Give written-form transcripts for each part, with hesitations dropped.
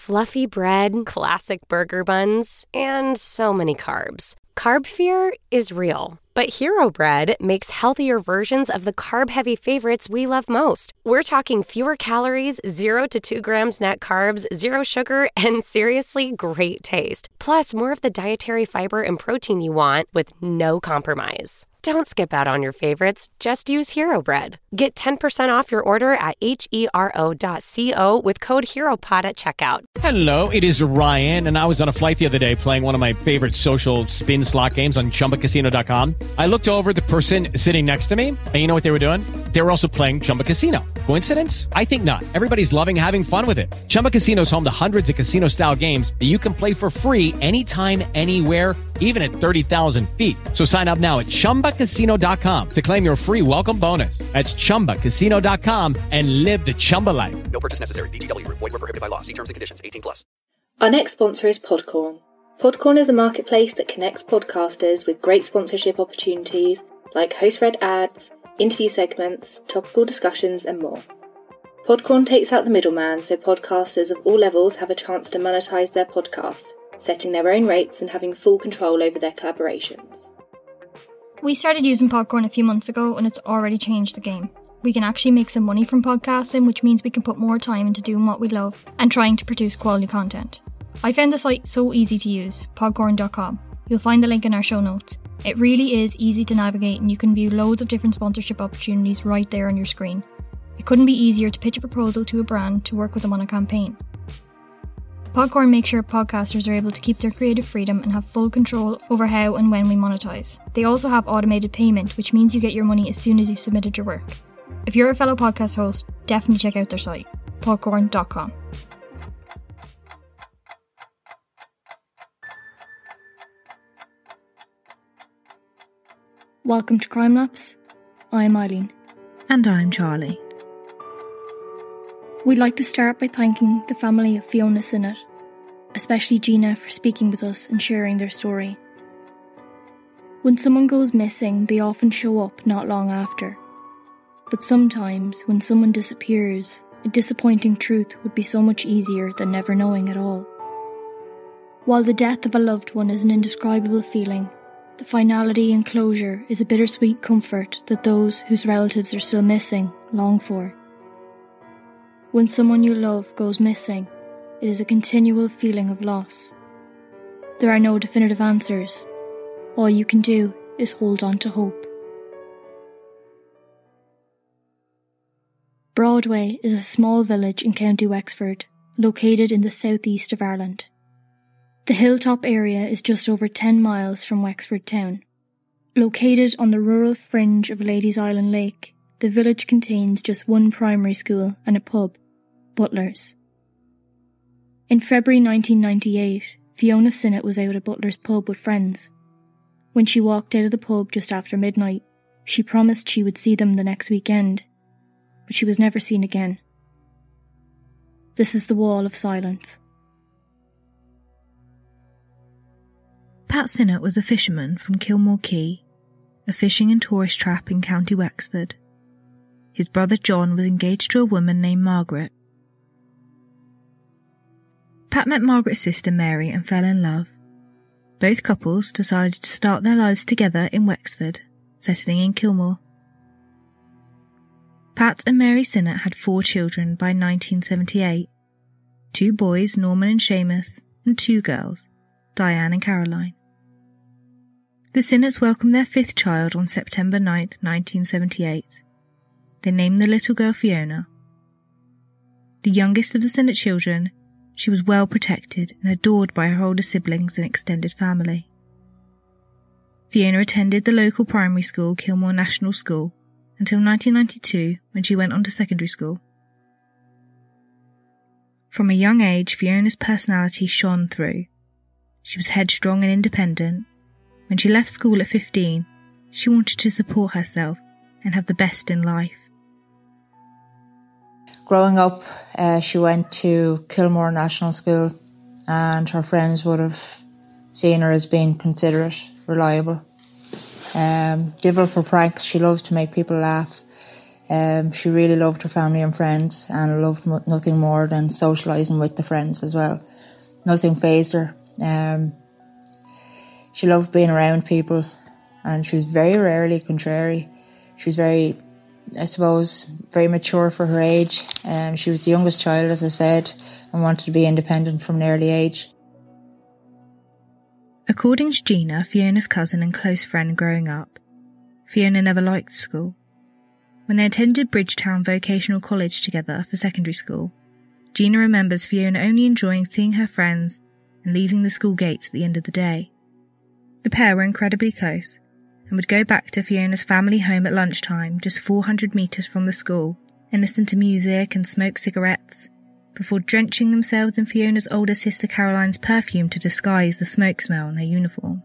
fluffy bread, classic burger buns, and so many carbs. Carb fear is real, but Hero Bread makes healthier versions of the carb-heavy favorites we love most. We're talking fewer calories, 0 to 2 grams net carbs, 0 sugar, and seriously great taste. Plus, more of the dietary fiber and protein you want with no compromise. Don't skip out on your favorites. Just use Hero Bread. Get 10% off your order at hero.co with code HEROPOD at checkout. Hello, it is Ryan, and I was on a flight the other day playing one of my favorite social spin slot games on ChumbaCasino.com. I looked over at the person sitting next to me, and you know what they were doing? They were also playing Chumba Casino. Coincidence? I think not. Everybody's loving having fun with it. Chumba Casino is home to hundreds of casino-style games that you can play for free anytime, anywhere, even at 30,000 feet. So sign up now at ChumbaCasino.com to claim your free welcome bonus. That's ChumbaCasino.com and live the Chumba life. No purchase necessary. VGW. Void where prohibited by law. See terms and conditions. 18+. Our next sponsor is Podcorn. Podcorn is a marketplace that connects podcasters with great sponsorship opportunities like host-read ads, interview segments, topical discussions, and more. Podcorn takes out the middleman so podcasters of all levels have a chance to monetize their podcast, setting their own rates and having full control over their collaborations. We started using Podcorn a few months ago and it's already changed the game. We can actually make some money from podcasting, which means we can put more time into doing what we love and trying to produce quality content. I found the site so easy to use, podcorn.com. You'll find the link in our show notes. It really is easy to navigate and you can view loads of different sponsorship opportunities right there on your screen. It couldn't be easier to pitch a proposal to a brand to work with them on a campaign. Podcorn makes sure podcasters are able to keep their creative freedom and have full control over how and when we monetize. They also have automated payment, which means you get your money as soon as you've submitted your work. If you're a fellow podcast host, definitely check out their site, podcorn.com. Welcome to Crime Laps. I'm Eileen. And I'm Charlie. We'd like to start by thanking the family of Fiona Sinnott, especially Gina for speaking with us and sharing their story. When someone goes missing, they often show up not long after. But sometimes, when someone disappears, a disappointing truth would be so much easier than never knowing at all. While the death of a loved one is an indescribable feeling, the finality and closure is a bittersweet comfort that those whose relatives are still missing long for. When someone you love goes missing, it is a continual feeling of loss. There are no definitive answers. All you can do is hold on to hope. Broadway is a small village in County Wexford, located in the southeast of Ireland. The hilltop area is just over 10 miles from Wexford town. Located on the rural fringe of Ladies Island Lake, the village contains just one primary school and a pub, Butler's. In February 1998, Fiona Sinnott was out at Butler's pub with friends. When she walked out of the pub just after midnight, she promised she would see them the next weekend, but she was never seen again. This is the wall of silence. Pat Sinnott was a fisherman from Kilmore Quay, a fishing and tourist trap in County Wexford. His brother John was engaged to a woman named Margaret. Pat met Margaret's sister Mary and fell in love. Both couples decided to start their lives together in Wexford, settling in Kilmore. Pat and Mary Sinnott had 4 children by 1978, 2 boys, Norman and Seamus, and 2 girls, Diane and Caroline. The Sinnotts welcomed their 5th child on September 9th, 1978. They named the little girl Fiona. The youngest of the Sinnott children, she was well protected and adored by her older siblings and extended family. Fiona attended the local primary school, Kilmore National School, until 1992 when she went on to secondary school. From a young age, Fiona's personality shone through. She was headstrong and independent. When she left school at 15, she wanted to support herself and have the best in life. Growing up, she went to Kilmore National School and her friends would have seen her as being considerate, reliable. Divil for pranks, she loved to make people laugh. She really loved her family and friends, and loved nothing more than socialising with the friends as well. Nothing fazed her. She loved being around people, and she was very rarely contrary. She was very, I suppose, very mature for her age. She was the youngest child, as I said, and wanted to be independent from an early age. According to Gina, Fiona's cousin and close friend growing up, Fiona never liked school. When they attended Bridgetown Vocational College together for secondary school, Gina remembers Fiona only enjoying seeing her friends and leaving the school gates at the end of the day. The pair were incredibly close and would go back to Fiona's family home at lunchtime, just 400 metres from the school, and listen to music and smoke cigarettes, before drenching themselves in Fiona's older sister Caroline's perfume to disguise the smoke smell on their uniform.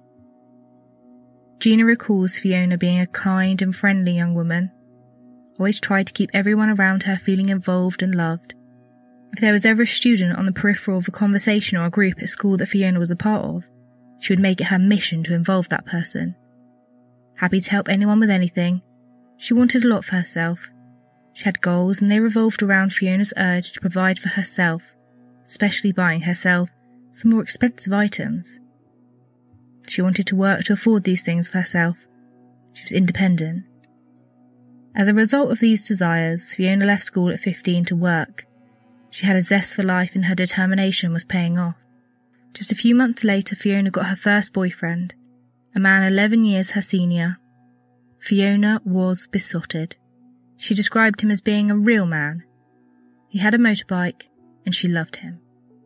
Gina recalls Fiona being a kind and friendly young woman, always tried to keep everyone around her feeling involved and loved. If there was ever a student on the peripheral of a conversation or a group at school that Fiona was a part of, she would make it her mission to involve that person. Happy to help anyone with anything, she wanted a lot for herself. She had goals, and they revolved around Fiona's urge to provide for herself, especially buying herself some more expensive items. She wanted to work to afford these things for herself. She was independent. As a result of these desires, Fiona left school at 15 to work. She had a zest for life, and her determination was paying off. Just a few months later, Fiona got her first boyfriend, a man 11 years her senior. Fiona was besotted. She described him as being a real man. He had a motorbike, and she loved him.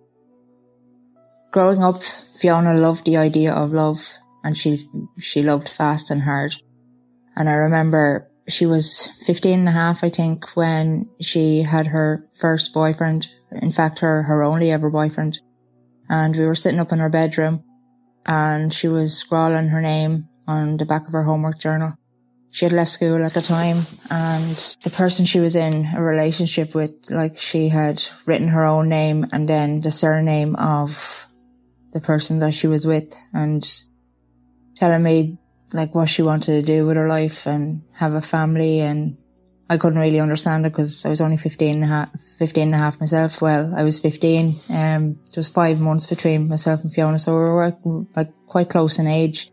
Growing up, Fiona loved the idea of love, and she loved fast and hard. And I remember she was 15 and a half, I think, when she had her first boyfriend. In fact, her only ever boyfriend. And we were sitting up in her bedroom, and she was scrawling her name on the back of her homework journal. She had left school at the time, and the person she was in a relationship with, like, she had written her own name and then the surname of the person that she was with, and telling me, like, what she wanted to do with her life and have a family. And I couldn't really understand it because I was only 15 and a half myself. Well, I was 15. There was 5 months between myself and Fiona, so we were like quite close in age.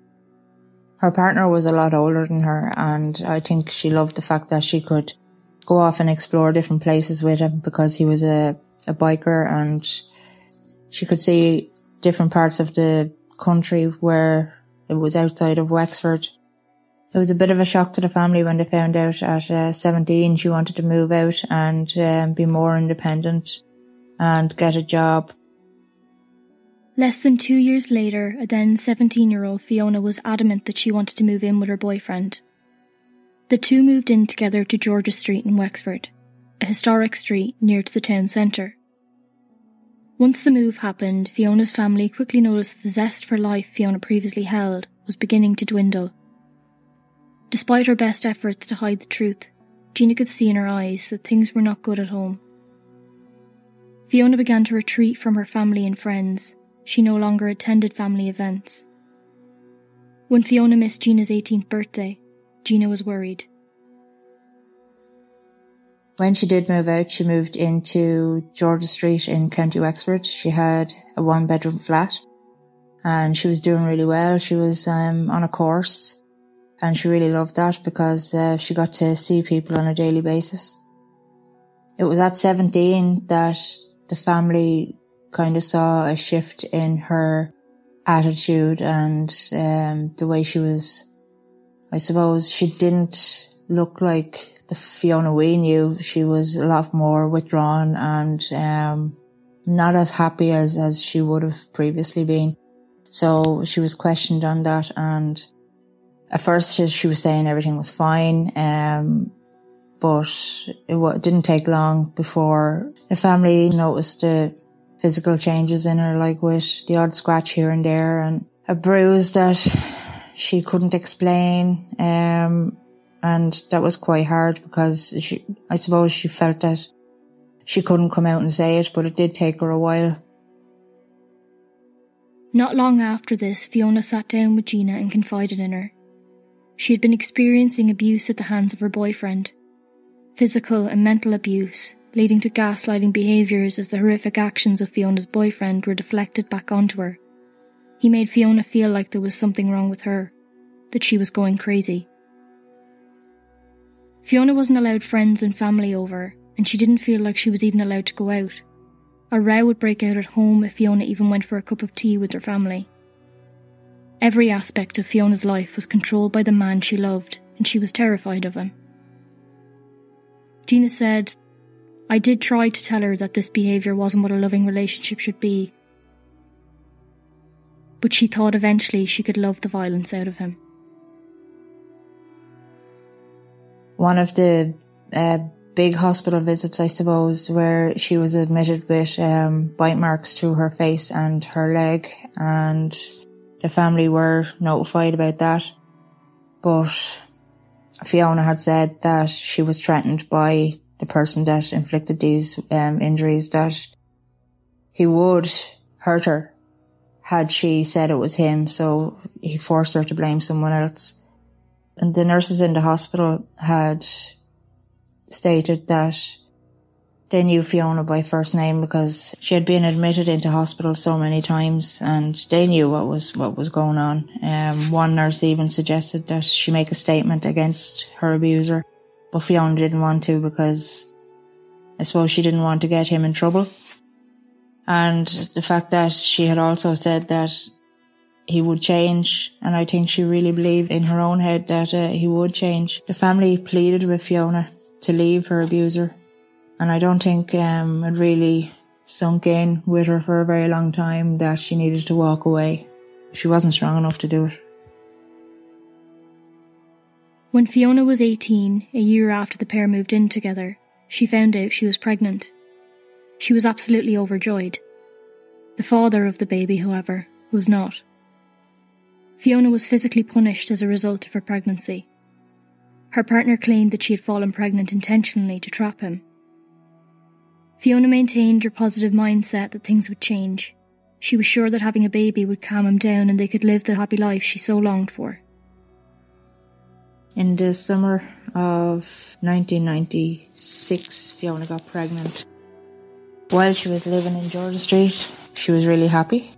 Her partner was a lot older than her, and I think she loved the fact that she could go off and explore different places with him because he was a biker, and she could see different parts of the country where it was outside of Wexford. It was a bit of a shock to the family when they found out at 17 she wanted to move out and be more independent and get a job. Less than 2 years later, a then 17-year-old Fiona was adamant that she wanted to move in with her boyfriend. The two moved in together to George's Street in Wexford, a historic street near to the town centre. Once the move happened, Fiona's family quickly noticed the zest for life Fiona previously held was beginning to dwindle. Despite her best efforts to hide the truth, Gina could see in her eyes that things were not good at home. Fiona began to retreat from her family and friends. She no longer attended family events. When Fiona missed Gina's 18th birthday, Gina was worried. When she did move out, she moved into George's Street in County Wexford. She had a 1-bedroom flat, and she was doing really well. She was on a course, and she really loved that because she got to see people on a daily basis. It was at 17 that the family kind of saw a shift in her attitude and the way she was. I suppose she didn't look like the Fiona we knew. She was a lot more withdrawn and not as happy as she would have previously been. So she was questioned on that, and at first she was saying everything was fine, but it didn't take long before the family noticed the physical changes in her, like with the odd scratch here and there and a bruise that she couldn't explain. And that was quite hard because I suppose she felt that she couldn't come out and say it, but it did take her a while. Not long after this, Fiona sat down with Gina and confided in her. She had been experiencing abuse at the hands of her boyfriend. physical and mental abuse, leading to gaslighting behaviours as the horrific actions of Fiona's boyfriend were deflected back onto her. He made Fiona feel like there was something wrong with her, that she was going crazy. Fiona wasn't allowed friends and family over, and she didn't feel like she was even allowed to go out. A row would break out at home if Fiona even went for a cup of tea with her family. Every aspect of Fiona's life was controlled by the man she loved, and she was terrified of him. Gina said, "I did try to tell her that this behaviour wasn't what a loving relationship should be, but she thought eventually she could love the violence out of him." One of the big hospital visits, I suppose, where she was admitted with bite marks to her face and her leg, and the family were notified about that. But Fiona had said that she was threatened by the person that inflicted these injuries, that he would hurt her had she said it was him, so he forced her to blame someone else. And the nurses in the hospital had stated that they knew Fiona by first name because she had been admitted into hospital so many times, and they knew what was going on. One nurse even suggested that she make a statement against her abuser, but Fiona didn't want to because I suppose she didn't want to get him in trouble. And the fact that she had also said that he would change, and I think she really believed in her own head that he would change. The family pleaded with Fiona to leave her abuser, and I don't think it really sunk in with her for a very long time that she needed to walk away. She wasn't strong enough to do it. When Fiona was 18, a year after the pair moved in together, she found out she was pregnant. She was absolutely overjoyed. The father of the baby, however, was not. Fiona was physically punished as a result of her pregnancy. Her partner claimed that she had fallen pregnant intentionally to trap him. Fiona maintained her positive mindset that things would change. She was sure that having a baby would calm him down and they could live the happy life she so longed for. In the summer of 1996, Fiona got pregnant. While she was living in Georgia Street, she was really happy.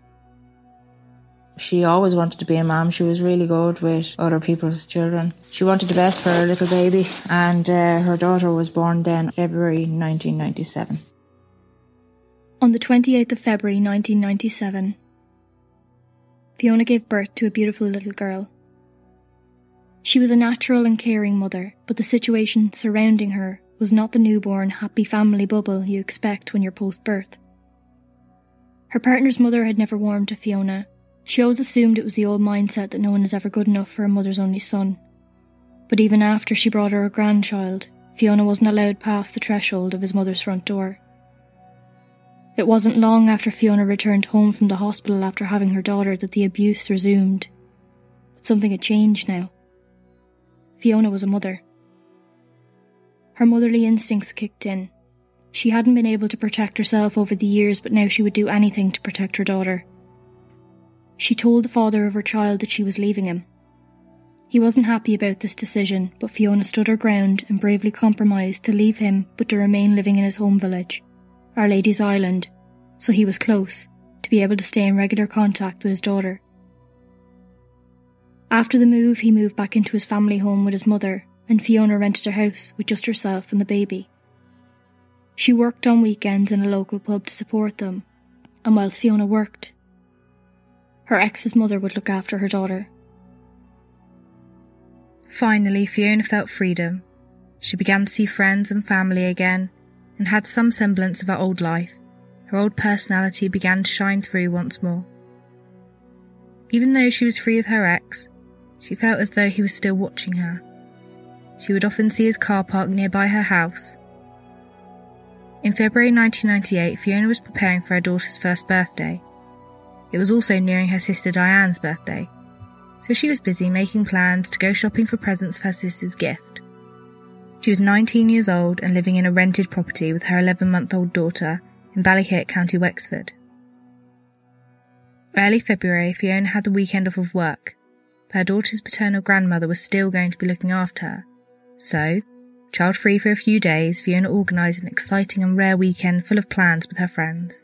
She always wanted to be a mum. She was really good with other people's children. She wanted the best for her little baby, and her daughter was born then, February 1997. On the 28th of February 1997, Fiona gave birth to a beautiful little girl. She was a natural and caring mother, but the situation surrounding her was not the newborn, happy family bubble you expect when you're post-birth. Her partner's mother had never warmed to Fiona. She always assumed it was the old mindset that no one is ever good enough for a mother's only son. But even after she brought her a grandchild, Fiona wasn't allowed past the threshold of his mother's front door. It wasn't long after Fiona returned home from the hospital after having her daughter that the abuse resumed. But something had changed now. Fiona was a mother. Her motherly instincts kicked in. She hadn't been able to protect herself over the years, but now she would do anything to protect her daughter. She told the father of her child that she was leaving him. He wasn't happy about this decision, but Fiona stood her ground and bravely compromised to leave him but to remain living in his home village, Our Lady's Island, so he was close, to be able to stay in regular contact with his daughter. After the move, he moved back into his family home with his mother, and Fiona rented a house with just herself and the baby. She worked on weekends in a local pub to support them, and whilst Fiona worked, her ex's mother would look after her daughter. Finally, Fiona felt freedom. She began to see friends and family again, and had some semblance of her old life. Her old personality began to shine through once more. Even though she was free of her ex, she felt as though he was still watching her. She would often see his car parked nearby her house. In February 1998, Fiona was preparing for her daughter's first birthday. It was also nearing her sister Diane's birthday, so she was busy making plans to go shopping for presents for her sister's gift. She was 19 years old and living in a rented property with her 11-month-old daughter in Ballyhit, County Wexford. Early February, Fiona had the weekend off of work, but her daughter's paternal grandmother was still going to be looking after her. So, Child-free for a few days, Fiona organised an exciting and rare weekend full of plans with her friends.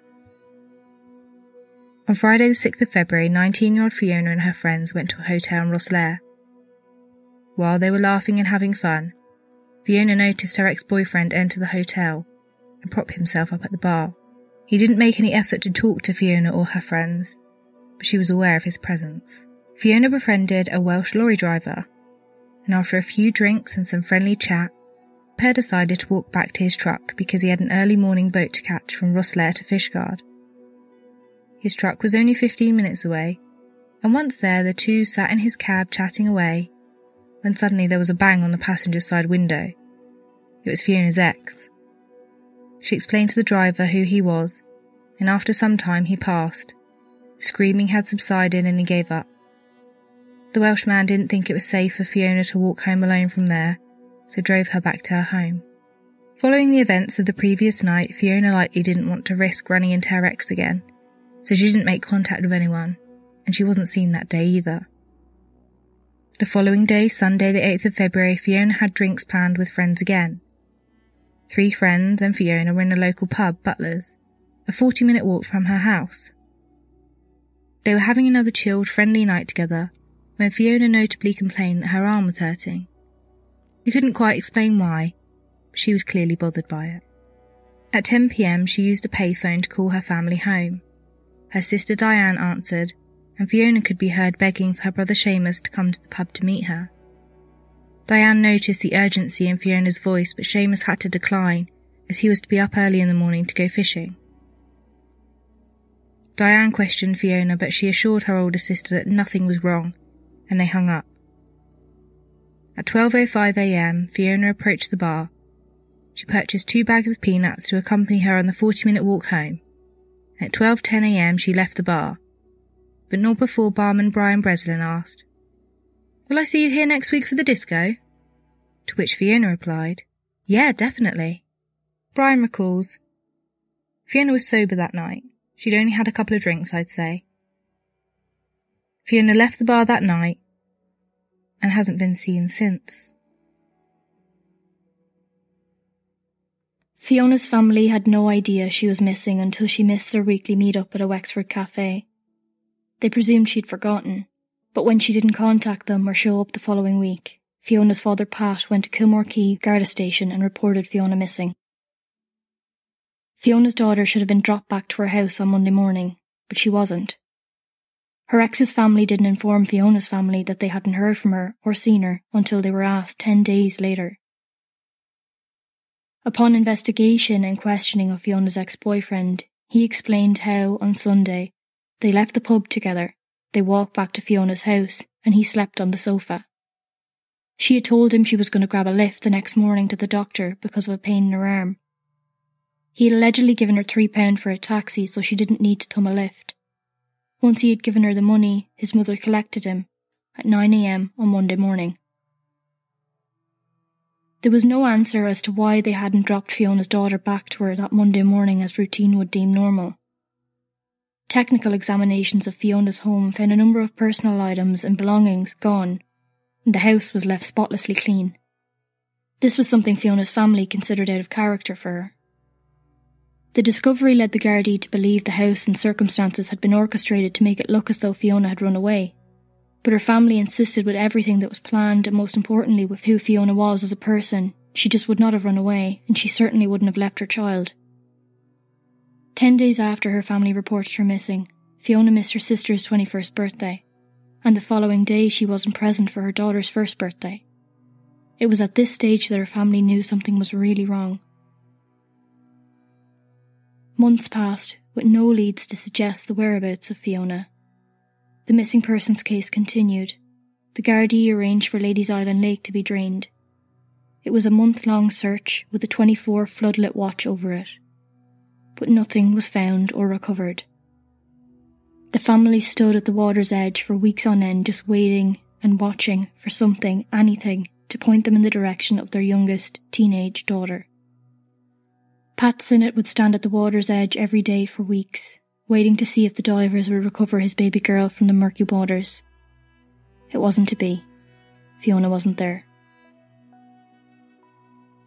On Friday the 6th of February, 19-year-old Fiona and her friends went to a hotel in Rosslare. While they were laughing and having fun, Fiona noticed her ex-boyfriend enter the hotel and prop himself up at the bar. He didn't make any effort to talk to Fiona or her friends, but she was aware of his presence. Fiona befriended a Welsh lorry driver, and after a few drinks and some friendly chat, the pair decided to walk back to his truck because he had an early morning boat to catch from Rosslare to Fishguard. His truck was only 15 minutes away, and once there the two sat in his cab chatting away, when suddenly there was a bang on the passenger side window. It was Fiona's ex. She explained to the driver who he was, and after some time he passed. Screaming had subsided and he gave up. The Welshman didn't think it was safe for Fiona to walk home alone from there, so drove her back to her home. Following the events of the previous night, Fiona likely didn't want to risk running into her ex again, so she didn't make contact with anyone, and she wasn't seen that day either. The following day, Sunday the 8th of February, Fiona had drinks planned with friends again. 3 friends and Fiona were in a local pub, Butler's, a 40-minute walk from her house. They were having another chilled, friendly night together when Fiona notably complained that her arm was hurting. She couldn't quite explain why, but she was clearly bothered by it. At 10 p.m, she used a payphone to call her family home. Her sister Diane answered, and Fiona could be heard begging for her brother Seamus to come to the pub to meet her. Diane noticed the urgency in Fiona's voice, but Seamus had to decline, as he was to be up early in the morning to go fishing. Diane questioned Fiona, but she assured her older sister that nothing was wrong, and they hung up. At 12:05 a.m, Fiona approached the bar. She purchased 2 bags of peanuts to accompany her on the 40-minute walk home. At 12:10 a.m, she left the bar, but not before barman Brian Breslin asked, "Will I see you here next week for the disco?" To which Fiona replied, "Yeah, definitely." Brian recalls, "Fiona was sober that night. She'd only had a couple of drinks, I'd say. Fiona left the bar that night and hasn't been seen since." Fiona's family had no idea she was missing until she missed their weekly meet-up at a Wexford cafe. They presumed she'd forgotten, but when she didn't contact them or show up the following week, Fiona's father Pat went to Kilmore Quay Garda Station and reported Fiona missing. Fiona's daughter should have been dropped back to her house on Monday morning, but she wasn't. Her ex's family didn't inform Fiona's family that they hadn't heard from her or seen her until they were asked 10 days later. Upon investigation and questioning of Fiona's ex-boyfriend, he explained how, on Sunday, they left the pub together, they walked back to Fiona's house, and he slept on the sofa. She had told him she was going to grab a lift the next morning to the doctor because of a pain in her arm. He had allegedly given her £3 for a taxi so she didn't need to thumb a lift. Once he had given her the money, his mother collected him at 9 a.m. on Monday morning. There was no answer as to why they hadn't dropped Fiona's daughter back to her that Monday morning as routine would deem normal. Technical examinations of Fiona's home found a number of personal items and belongings gone, and the house was left spotlessly clean. This was something Fiona's family considered out of character for her. The discovery led the Gardaí to believe the house and circumstances had been orchestrated to make it look as though Fiona had run away. But her family insisted with everything that was planned, and most importantly with who Fiona was as a person, she just would not have run away, and she certainly wouldn't have left her child. 10 days after her family reported her missing, Fiona missed her sister's 21st birthday, and the following day she wasn't present for her daughter's first birthday. It was at this stage that her family knew something was really wrong. Months passed, with no leads to suggest the whereabouts of Fiona. The missing persons case continued. The Gardaí arranged for Ladies Island Lake to be drained. It was a month-long search with a 24 floodlit watch over it. But nothing was found or recovered. The family stood at the water's edge for weeks on end, just waiting and watching for something, anything, to point them in the direction of their youngest teenage daughter. Pat Sinnott would stand at the water's edge every day for weeks, waiting to see if the divers would recover his baby girl from the murky waters. It wasn't to be. Fiona wasn't there.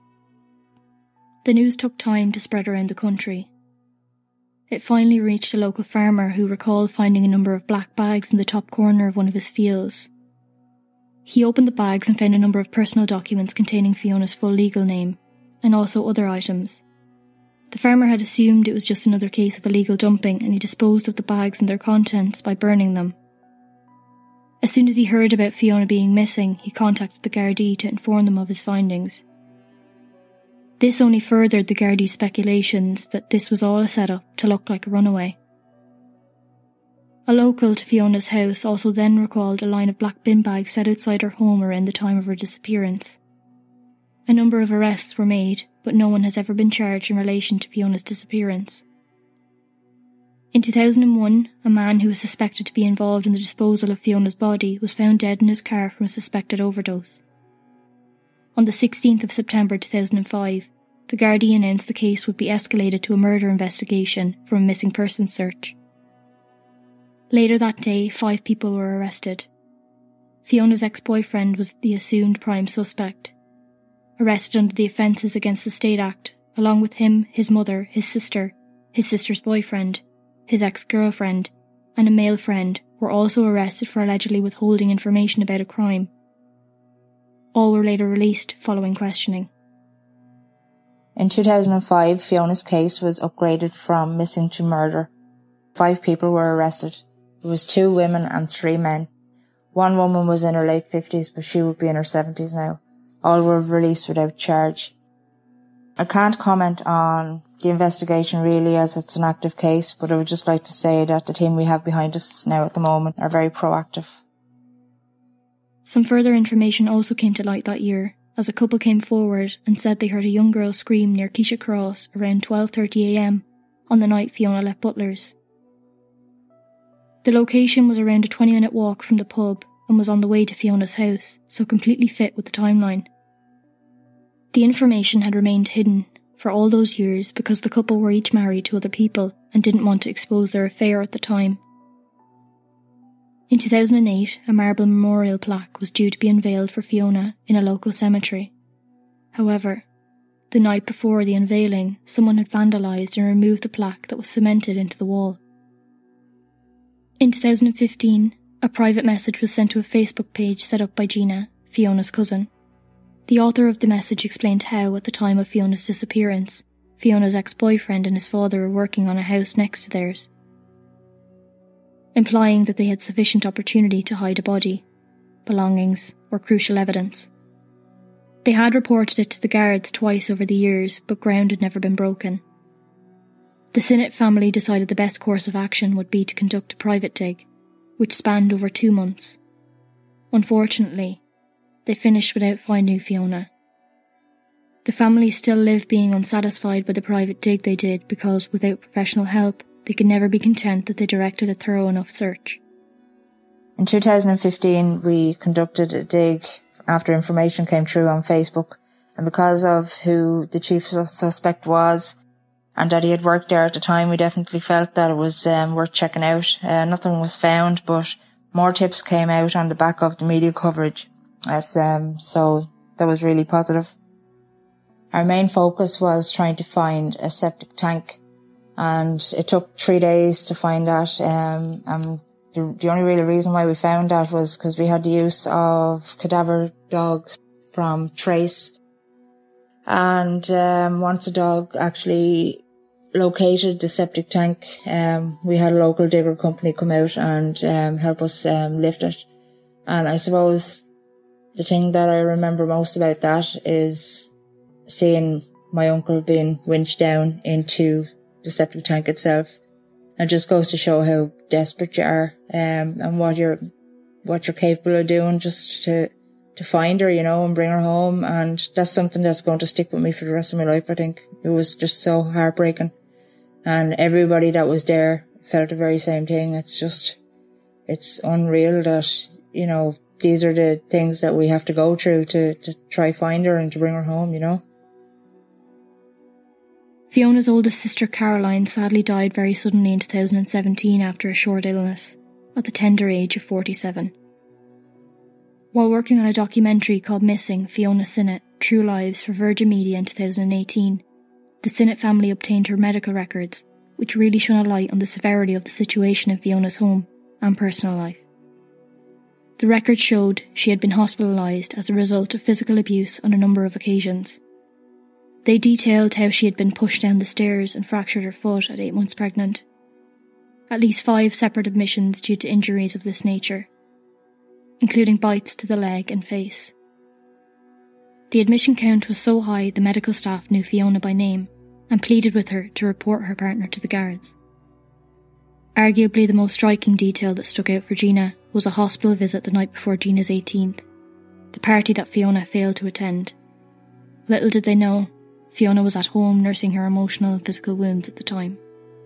The news took time to spread around the country. It finally reached a local farmer who recalled finding a number of black bags in the top corner of one of his fields. He opened the bags and found a number of personal documents containing Fiona's full legal name, and also other items. The farmer had assumed it was just another case of illegal dumping, and he disposed of the bags and their contents by burning them. As soon as he heard about Fiona being missing, he contacted the Gardaí to inform them of his findings. This only furthered the Gardaí's speculations that this was all a setup to look like a runaway. A local to Fiona's house also then recalled a line of black bin bags set outside her home around the time of her disappearance. A number of arrests were made, but no one has ever been charged in relation to Fiona's disappearance. In 2001, a man who was suspected to be involved in the disposal of Fiona's body was found dead in his car from a suspected overdose. On the 16th of September 2005, the Gardaí announced the case would be escalated to a murder investigation from a missing persons search. Later that day, 5 people were arrested. Fiona's ex-boyfriend was the assumed prime suspect. Arrested under the Offences Against the State Act, along with him, his mother, his sister's boyfriend, his ex-girlfriend, and a male friend were also arrested for allegedly withholding information about a crime. All were later released following questioning. In 2005, Fiona's case was upgraded from missing to murder. 5 people were arrested. It was 2 women and 3 men. 1 woman was in her late 50s, but she would be in her 70s now. All were released without charge. I can't comment on the investigation really, as it's an active case, but I would just like to say that the team we have behind us now at the moment are very proactive. Some further information also came to light that year, as a couple came forward and said they heard a young girl scream near Keisha Cross around 12:30 a.m. on the night Fiona left Butler's. The location was around a 20-minute walk from the pub and was on the way to Fiona's house, so completely fit with the timeline. The information had remained hidden for all those years because the couple were each married to other people and didn't want to expose their affair at the time. In 2008, a marble memorial plaque was due to be unveiled for Fiona in a local cemetery. However, the night before the unveiling, someone had vandalised and removed the plaque that was cemented into the wall. In 2015, a private message was sent to a Facebook page set up by Gina, Fiona's cousin. The author of the message explained how, at the time of Fiona's disappearance, Fiona's ex-boyfriend and his father were working on a house next to theirs, implying that they had sufficient opportunity to hide a body, belongings, or crucial evidence. They had reported it to the guards twice over the years, but ground had never been broken. The Sinnott family decided the best course of action would be to conduct a private dig, which spanned over 2 months. Unfortunately, they finished without finding Fiona. The family still live being unsatisfied by the private dig they did because, without professional help, they could never be content that they directed a thorough enough search. In 2015, we conducted a dig after information came through on Facebook, and because of who the chief suspect was and that he had worked there at the time, we definitely felt that it was worth checking out. Nothing was found, but more tips came out on the back of the media coverage, so that was really positive. Our main focus was trying to find a septic tank, and it took 3 days to find that. And the only real reason why we found that was because we had the use of cadaver dogs from Trace. And once a dog actually located the septic tank, we had a local digger company come out and help us lift it. And I suppose the thing that I remember most about that is seeing my uncle being winched down into the septic tank itself. It just goes to show how desperate you are, and what you're capable of doing just to find her, and bring her home. And that's something that's going to stick with me for the rest of my life, I think. It was just so heartbreaking. And everybody that was there felt the very same thing. It's unreal that, these are the things that we have to go through to try find her and to bring her home, Fiona's oldest sister Caroline sadly died very suddenly in 2017 after a short illness, at the tender age of 47. While working on a documentary called Missing, Fiona Sinnott, True Lives for Virgin Media in 2018, the Sinnott family obtained her medical records, which really shone a light on the severity of the situation in Fiona's home and personal life. The records showed she had been hospitalised as a result of physical abuse on a number of occasions. They detailed how she had been pushed down the stairs and fractured her foot at 8 months pregnant. At least 5 separate admissions due to injuries of this nature, including bites to the leg and face. The admission count was so high the medical staff knew Fiona by name and pleaded with her to report her partner to the guards. Arguably the most striking detail that stuck out for Gina was a hospital visit the night before Gina's 18th, the party that Fiona failed to attend. Little did they know, Fiona was at home nursing her emotional and physical wounds at the time.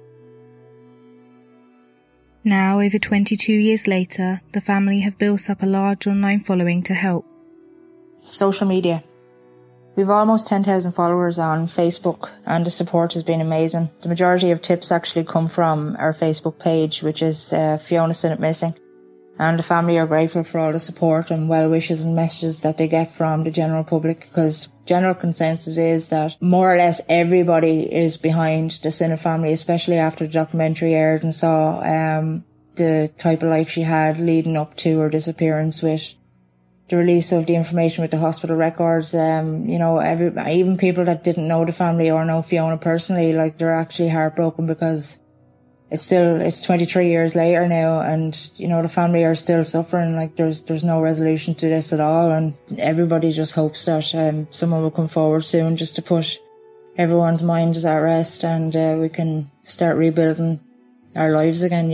Now, over 22 years later, the family have built up a large online following to help. Social media. We've almost 10,000 followers on Facebook and the support has been amazing. The majority of tips actually come from our Facebook page, which is Fiona Sinnott Missing. And the family are grateful for all the support and well wishes and messages that they get from the general public, because general consensus is that more or less everybody is behind the Sinnott family, especially after the documentary aired and saw the type of life she had leading up to her disappearance, with the release of the information with the hospital records. Even people that didn't know the family or know Fiona personally, like, they're actually heartbroken because it's 23 years later now, and the family are still suffering. Like, there's no resolution to this at all, and everybody just hopes that someone will come forward soon just to put everyone's minds at rest and we can start rebuilding our lives again.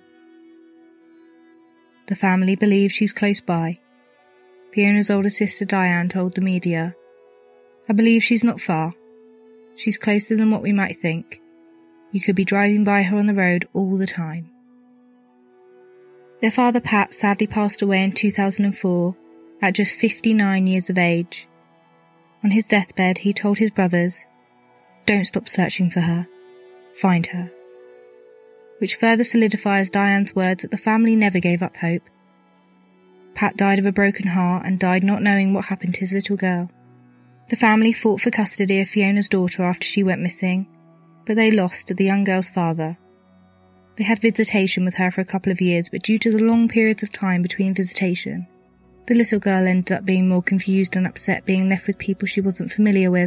The family believe she's close by. Fiona's older sister Diane told the media, "I believe she's not far. She's closer than what we might think. You could be driving by her on the road all the time." Their father Pat sadly passed away in 2004 at just 59 years of age. On his deathbed, he told his brothers, "Don't stop searching for her. Find her." Which further solidifies Diane's words that the family never gave up hope. Pat died of a broken heart and died not knowing what happened to his little girl. The family fought for custody of Fiona's daughter after she went missing, but they lost to the young girl's father. They had visitation with her for a couple of years, but due to the long periods of time between visitation, the little girl ended up being more confused and upset being left with people she wasn't familiar with.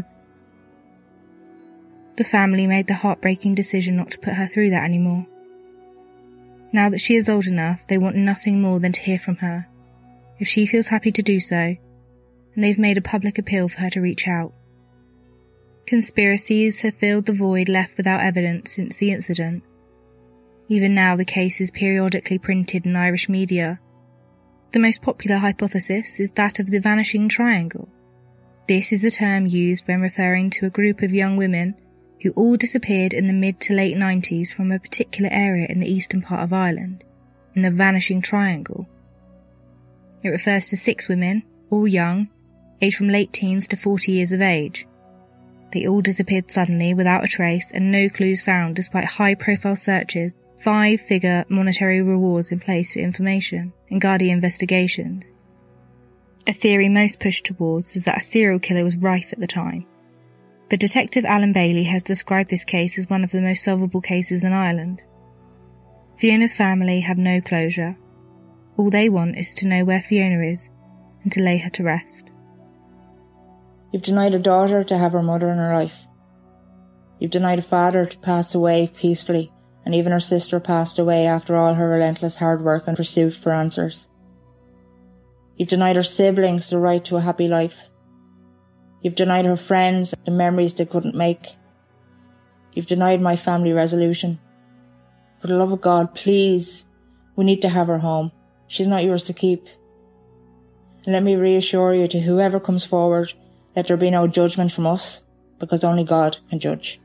The family made the heartbreaking decision not to put her through that anymore. Now that she is old enough, they want nothing more than to hear from her, if she feels happy to do so, and they've made a public appeal for her to reach out. Conspiracies have filled the void left without evidence since the incident. Even now the case is periodically printed in Irish media. The most popular hypothesis is that of the vanishing triangle. This is a term used when referring to a group of young women who all disappeared in the mid to late 90s from a particular area in the eastern part of Ireland, in the vanishing triangle. It refers to 6 women, all young, aged from late teens to 40 years of age. They all disappeared suddenly without a trace and no clues found despite high-profile searches, 5-figure monetary rewards in place for information, and Gardaí investigations. A theory most pushed towards is that a serial killer was rife at the time. But Detective Alan Bailey has described this case as one of the most solvable cases in Ireland. Fiona's family have no closure. All they want is to know where Fiona is and to lay her to rest. You've denied a daughter to have her mother in her life. You've denied a father to pass away peacefully, and even her sister passed away after all her relentless hard work and pursuit for answers. You've denied her siblings the right to a happy life. You've denied her friends the memories they couldn't make. You've denied my family resolution. For the love of God, please, we need to have her home. She's not yours to keep. And let me reassure you to whoever comes forward, let there be no judgment from us, because only God can judge.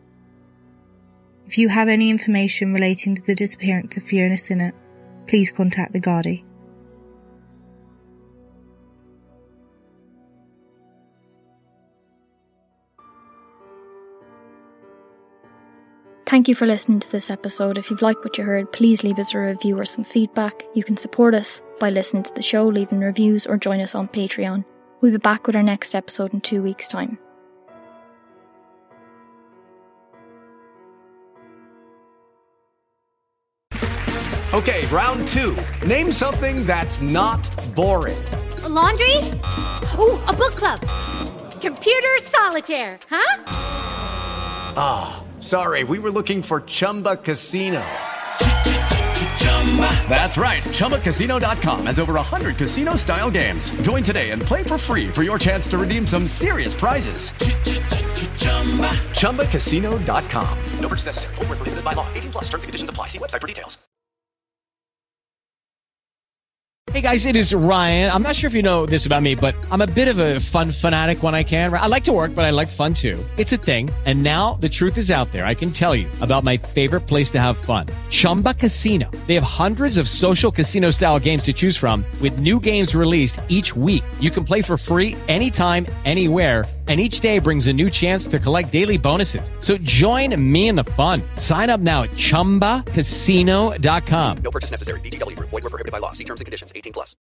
If you have any information relating to the disappearance of Fiona Sinnott, please contact the Gardaí. Thank you for listening to this episode. If you've liked what you heard, please leave us a review or some feedback. You can support us by listening to the show, leaving reviews, or join us on Patreon. We'll be back with our next episode in 2 weeks' time. Okay, round two. Name something that's not boring. A laundry? Ooh, a book club. Computer solitaire, huh? Ah, sorry, we were looking for Chumba Casino. That's right, ChumbaCasino.com has over 100 casino-style games. Join today and play for free for your chance to redeem some serious prizes. ChumbaCasino.com. No purchase necessary. Void where prohibited by law. 18 plus. Terms and conditions apply. See website for details. Hey guys, it is Ryan. I'm not sure if you know this about me, but I'm a bit of a fun fanatic when I can. I like to work, but I like fun too. It's a thing. And now the truth is out there. I can tell you about my favorite place to have fun. Chumba Casino. They have hundreds of social casino style games to choose from with new games released each week. You can play for free anytime, anywhere. And each day brings a new chance to collect daily bonuses. So join me in the fun. Sign up now at ChumbaCasino.com. No purchase necessary. VGW Group. Void where prohibited by law. See terms and conditions. 18 plus.